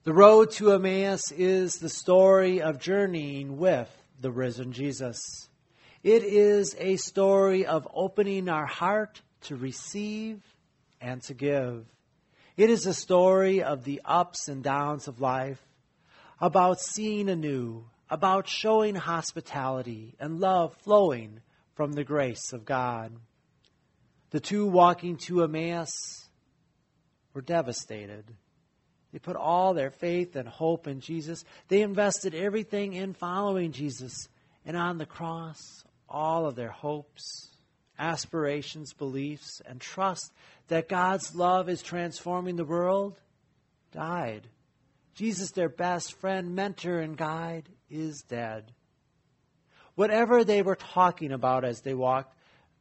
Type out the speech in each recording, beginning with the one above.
The road to Emmaus is the story of journeying with the risen Jesus. It is a story of opening our heart to receive and to give. It is a story of the ups and downs of life, about seeing anew, about showing hospitality and love flowing from the grace of God. The two walking to Emmaus were devastated. They put all their faith and hope in Jesus. They invested everything in following Jesus. And on the cross, all of their hopes, aspirations, beliefs, and trust that God's love is transforming the world died. Jesus, their best friend, mentor, and guide, is dead. Whatever they were talking about as they walked,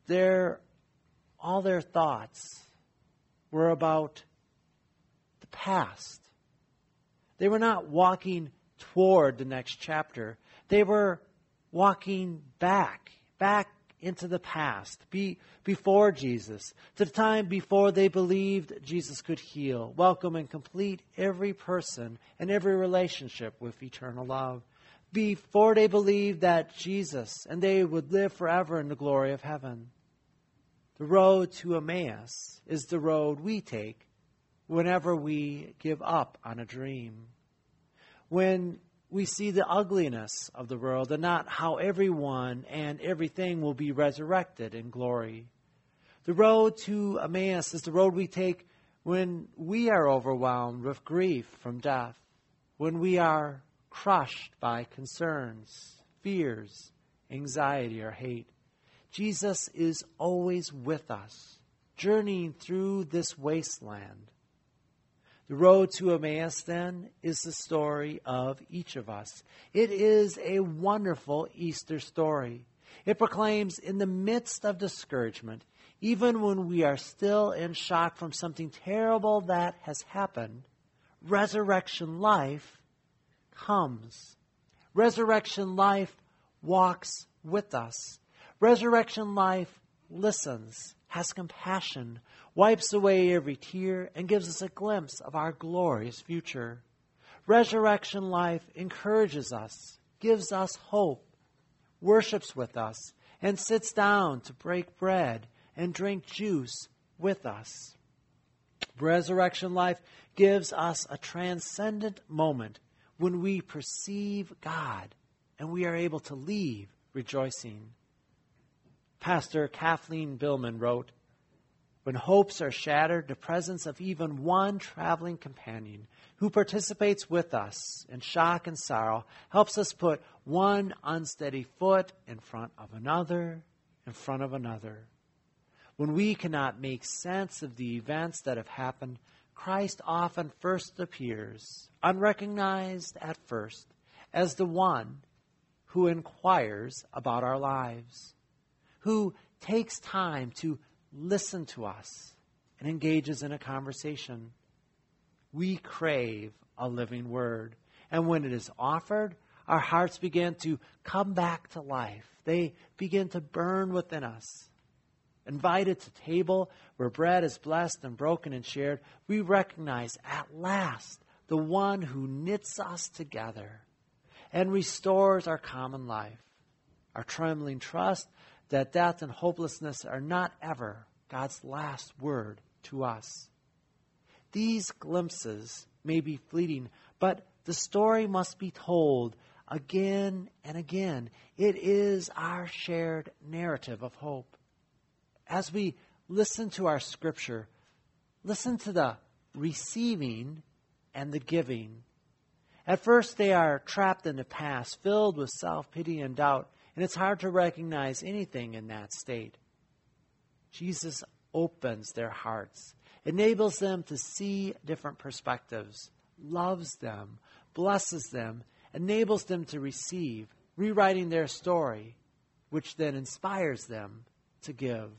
all their thoughts were about the past. They were not walking toward the next chapter. They were walking back into the past, before Jesus, to the time before they believed Jesus could heal, welcome, and complete every person and every relationship with eternal love. Before they believed that Jesus and they would live forever in the glory of heaven. The road to Emmaus is the road we take whenever we give up on a dream. When we see the ugliness of the world and not how everyone and everything will be resurrected in glory. The road to Emmaus is the road we take when we are overwhelmed with grief from death, when we are crushed by concerns, fears, anxiety, or hate. Jesus is always with us, journeying through this wasteland. The road to Emmaus, then, is the story of each of us. It is a wonderful Easter story. It proclaims in the midst of discouragement, even when we are still in shock from something terrible that has happened, resurrection life comes. Resurrection life walks with us. Resurrection life listens, has compassion, wipes away every tear, and gives us a glimpse of our glorious future. Resurrection life encourages us, gives us hope, worships with us, and sits down to break bread and drink juice with us. Resurrection life gives us a transcendent moment when we perceive God and we are able to leave rejoicing. Pastor Kathleen Billman wrote, "When hopes are shattered, the presence of even one traveling companion who participates with us in shock and sorrow helps us put one unsteady foot in front of another, in front of another. When we cannot make sense of the events that have happened, Christ often first appears, unrecognized at first, as the one who inquires about our lives, who takes time to listen to us and engages in a conversation. We crave a living word, and when it is offered, our hearts begin to come back to life. They begin to burn within us. Invited to table where bread is blessed and broken and shared, we recognize at last the one who knits us together and restores our common life, our trembling trust that death and hopelessness are not ever God's last word to us. These glimpses may be fleeting, but the story must be told again and again. It is our shared narrative of hope. As we listen to our scripture, listen to the receiving and the giving. At first, they are trapped in the past, filled with self-pity and doubt, and it's hard to recognize anything in that state. Jesus opens their hearts, enables them to see different perspectives, loves them, blesses them, enables them to receive, rewriting their story, which then inspires them to give.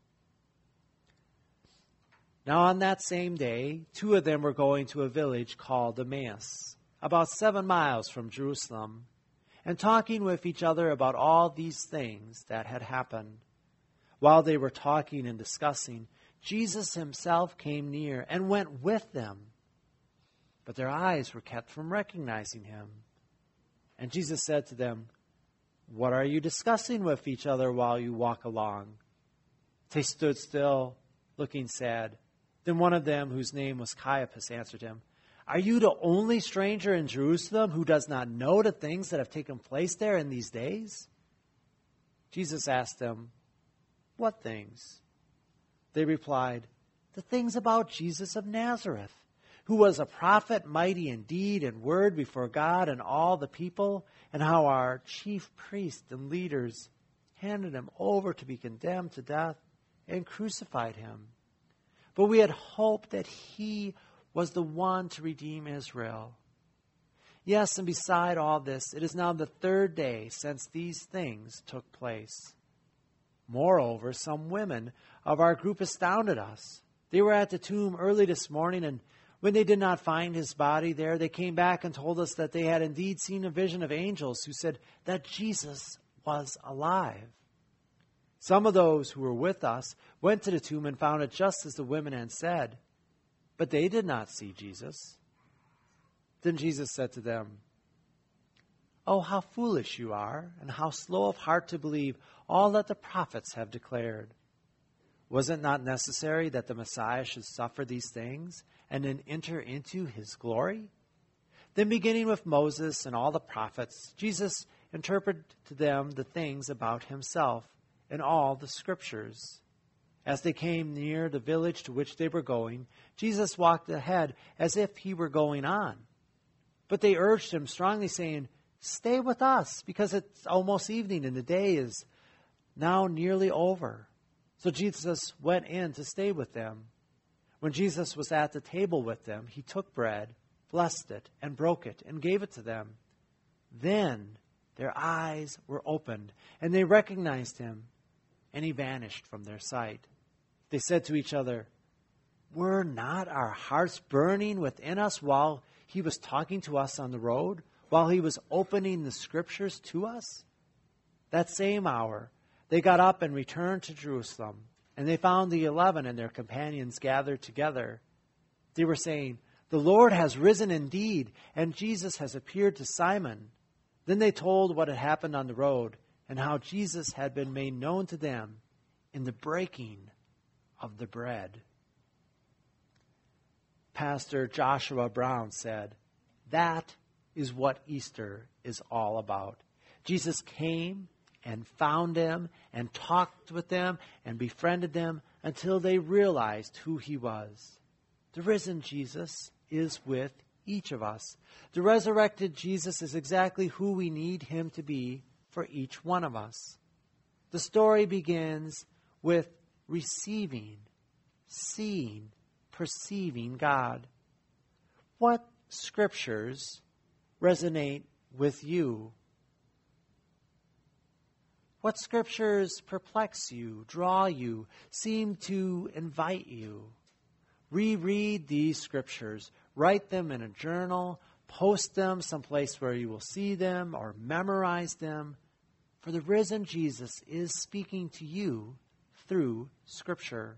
Now on that same day, two of them were going to a village called Emmaus, about 7 miles from Jerusalem, and talking with each other about all these things that had happened. While they were talking and discussing, Jesus himself came near and went with them. but their eyes were kept from recognizing him. And Jesus said to them, "What are you discussing with each other while you walk along?" They stood still, looking sad. Then one of them, whose name was Caiaphas, answered him, "Are you the only stranger in Jerusalem who does not know the things that have taken place there in these days?" Jesus asked them, "What things?" They replied, "The things about Jesus of Nazareth, who was a prophet, mighty in deed and word before God and all the people, and how our chief priests and leaders handed him over to be condemned to death and crucified him. But we had hoped that he was the one to redeem Israel. Yes, and beside all this, it is now the third day since these things took place. Moreover, some women of our group astounded us. They were at the tomb early this morning, and when they did not find his body there, they came back and told us that they had indeed seen a vision of angels who said that Jesus was alive. Some of those who were with us went to the tomb and found it just as the women had said, but they did not see Jesus." Then Jesus said to them, "Oh, how foolish you are, and how slow of heart to believe all that the prophets have declared. Was it not necessary that the Messiah should suffer these things and then enter into his glory?" Then beginning with Moses and all the prophets, Jesus interpreted to them the things about himself in all the scriptures. As they came near the village to which they were going, Jesus walked ahead as if he were going on. But they urged him strongly, saying, "Stay with us, because it's almost evening and the day is now nearly over." So Jesus went in to stay with them. When Jesus was at the table with them, he took bread, blessed it, and broke it, and gave it to them. Then their eyes were opened, and they recognized him, and he vanished from their sight. They said to each other, "Were not our hearts burning within us while he was talking to us on the road, while he was opening the scriptures to us?" That same hour, they got up and returned to Jerusalem, and they found the 11 and their companions gathered together. They were saying, "The Lord has risen indeed, and Jesus has appeared to Simon." Then they told what had happened on the road, and how Jesus had been made known to them in the breaking of the bread. Pastor Joshua Brown said, "That is what Easter is all about. Jesus came and found them and talked with them and befriended them until they realized who he was. The risen Jesus is with each of us. The resurrected Jesus is exactly who we need him to be for each one of us. The story begins with receiving, seeing, perceiving God. What scriptures resonate with you? What scriptures perplex you, draw you, seem to invite you? Reread these scriptures. Write them in a journal. Post them someplace where you will see them or memorize them. For the risen Jesus is speaking to you through Scripture.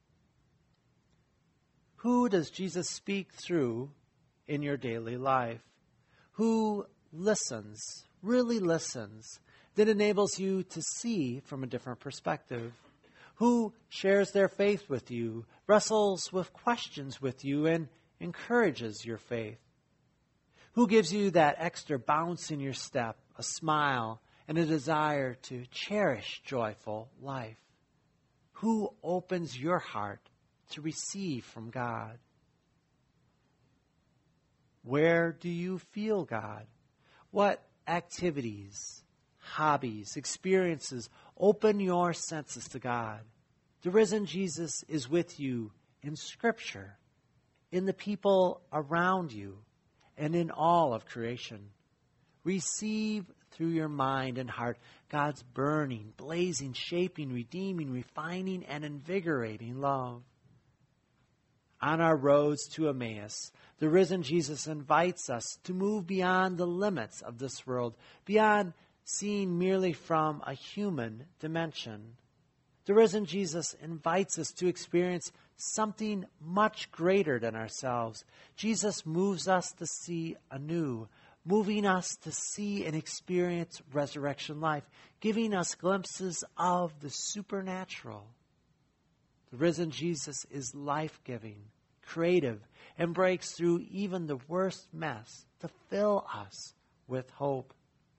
Who does Jesus speak through in your daily life? Who listens, really listens, that enables you to see from a different perspective? Who shares their faith with you, wrestles with questions with you, and encourages your faith? Who gives you that extra bounce in your step, a smile, and a desire to cherish joyful life? Who opens your heart to receive from God? Where do you feel God? What activities, hobbies, experiences open your senses to God? The risen Jesus is with you in Scripture, in the people around you, and in all of creation. Receive through your mind and heart God's burning, blazing, shaping, redeeming, refining, and invigorating love. On our roads to Emmaus, the risen Jesus invites us to move beyond the limits of this world, beyond seeing merely from a human dimension, The risen Jesus invites us to experience something much greater than ourselves. Jesus moves us to see anew, moving us to see and experience resurrection life, giving us glimpses of the supernatural. The risen Jesus is life-giving, creative, and breaks through even the worst mess to fill us with hope.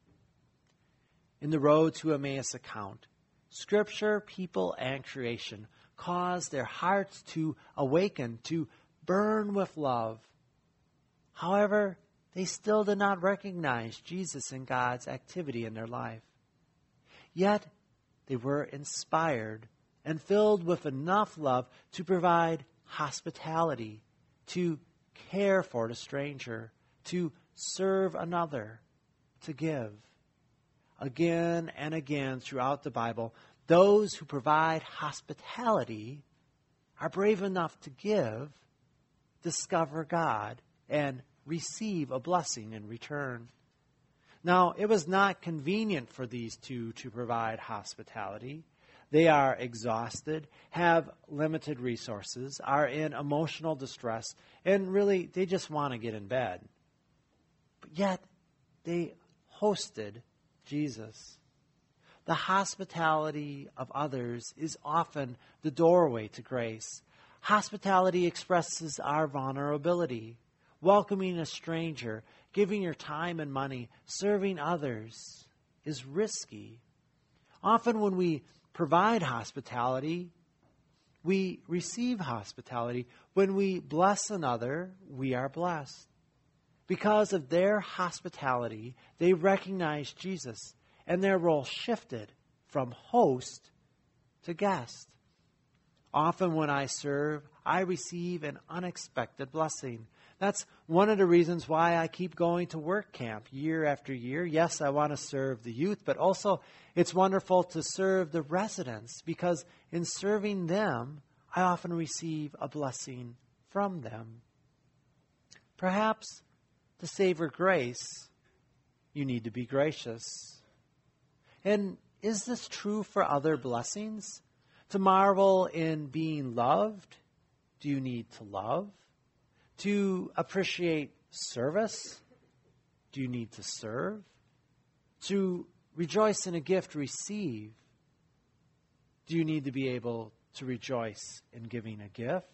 In the Road to Emmaus account, Scripture, people, and creation cause their hearts to awaken, to burn with love. However, they still did not recognize Jesus and God's activity in their life. Yet, they were inspired and filled with enough love to provide hospitality, to care for the stranger, to serve another, to give. Again and again throughout the Bible, those who provide hospitality are brave enough to give, discover God, and receive a blessing in return. Now, it was not convenient for these two to provide hospitality. They are exhausted, have limited resources, are in emotional distress, and really, they just want to get in bed. But yet, they hosted Jesus. The hospitality of others is often the doorway to grace. Hospitality expresses our vulnerability. Welcoming a stranger, giving your time and money, serving others is risky. Often when we provide hospitality, we receive hospitality. When we bless another, we are blessed. Because of their hospitality, they recognized Jesus, and their role shifted from host to guest. Often when I serve, I receive an unexpected blessing. That's one of the reasons why I keep going to work camp year after year. Yes, I want to serve the youth, but also it's wonderful to serve the residents, because in serving them, I often receive a blessing from them. Perhaps to savor grace, you need to be gracious. And is this true for other blessings? To marvel in being loved, do you need to love? To appreciate service, do you need to serve? To rejoice in a gift received, do you need to be able to rejoice in giving a gift?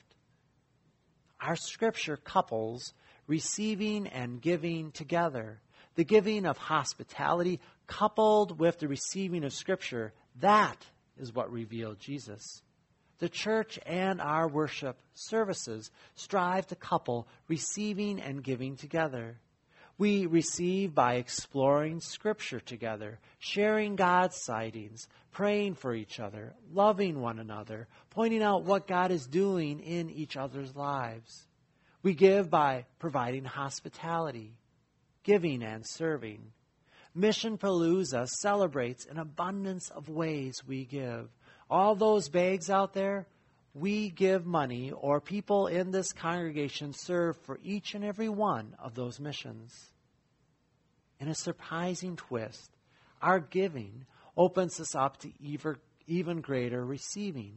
Our Scripture couples receiving and giving together. The giving of hospitality coupled with the receiving of Scripture, that is what revealed Jesus. The church and our worship services strive to couple receiving and giving together. We receive by exploring Scripture together, sharing God's sightings, praying for each other, loving one another, pointing out what God is doing in each other's lives. We give by providing hospitality, giving and serving. Mission Palooza celebrates an abundance of ways we give. All those bags out there, we give money, or people in this congregation serve for each and every one of those missions. In a surprising twist, our giving opens us up to even greater receiving.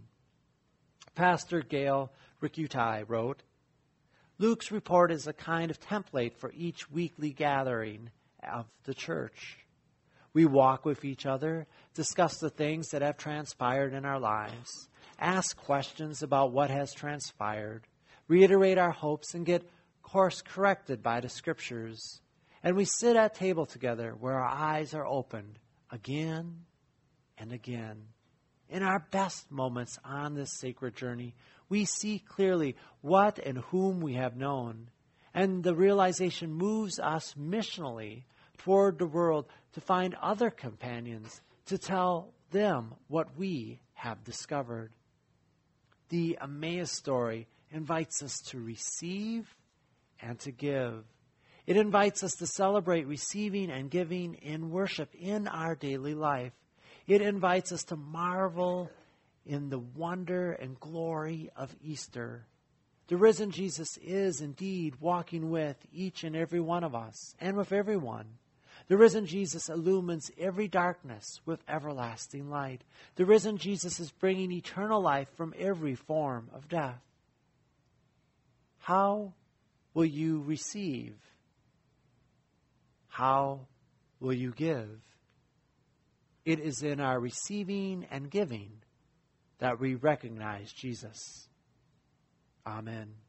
Pastor Gail Ricutai wrote, Luke's report is a kind of template for each weekly gathering of the church. We walk with each other, discuss the things that have transpired in our lives, ask questions about what has transpired, reiterate our hopes, and get course corrected by the Scriptures. And we sit at table together where our eyes are opened again and again. In our best moments on this sacred journey, we see clearly what and whom we have known. And the realization moves us missionally toward the world to find other companions, to tell them what we have discovered. The Emmaus story invites us to receive and to give. It invites us to celebrate receiving and giving in worship in our daily life. It invites us to marvel in the wonder and glory of Easter. The risen Jesus is indeed walking with each and every one of us and with everyone. The risen Jesus illumines every darkness with everlasting light. The risen Jesus is bringing eternal life from every form of death. How will you receive? How will you give? It is in our receiving and giving that we recognize Jesus. Amen.